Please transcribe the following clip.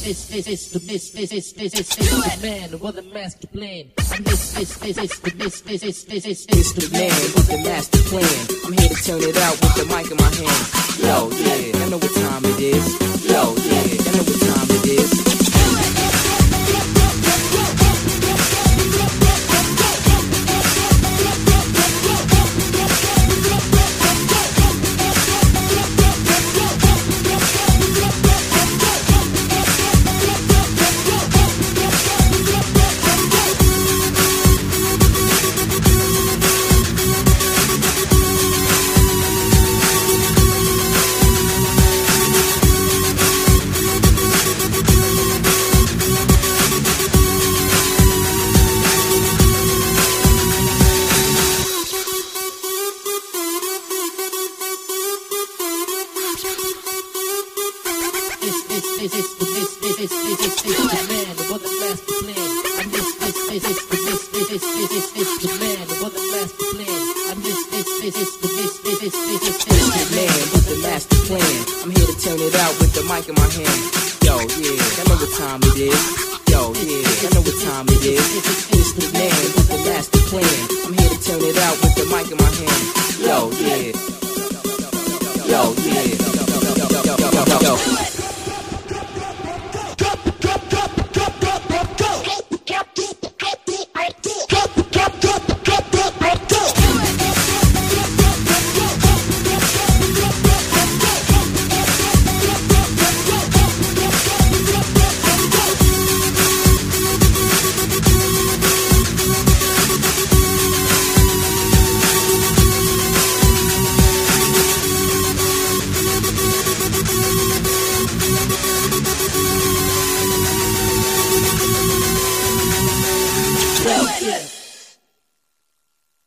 the man with the master plan. It's the man with the master plan. I'm here to turn it out with the mic in my hand. Yo, yeah, I know what time it is. Yo, yeah, I know what time it is. It's the man with the master plan. It's the man with the master plan. It's the man with the master plan. I'm here to turn it out with the mic in my hand. Yo, yeah, I know what time it is. Yo, yeah, I know what time it is. It's the man with the master plan. I'm here to turn it out with the mic in my hand. Yo, yeah. Yo, yeah. Yo. well, yeah.